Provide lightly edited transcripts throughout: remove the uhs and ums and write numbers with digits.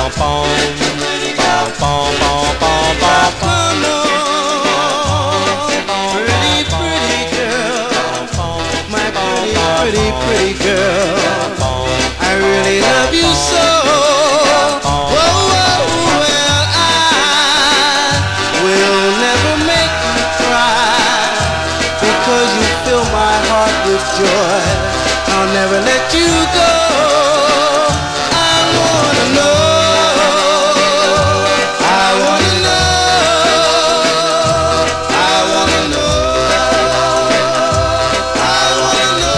Pretty girl, I really love you so. Whoa, whoa, well, I will never make you cry, because you fill my heart with joy. I'll never let you go. I wanna know, I wanna know, I wanna know, I wanna know.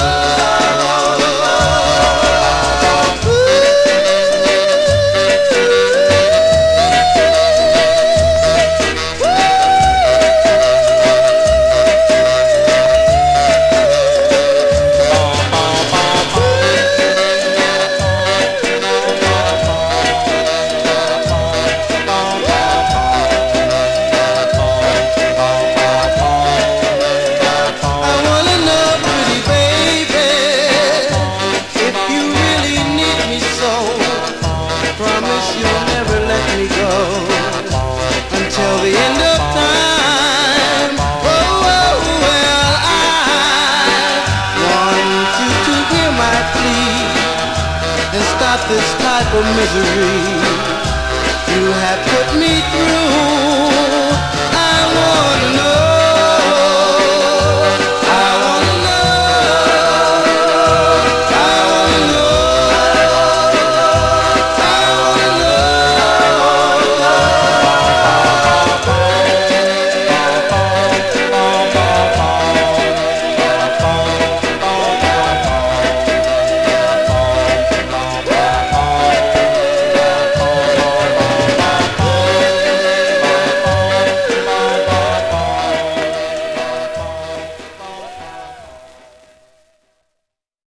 Promise you'll never let me go until the end of time. Oh, well, I want you to hear my plea and stop this type of misery. You have put me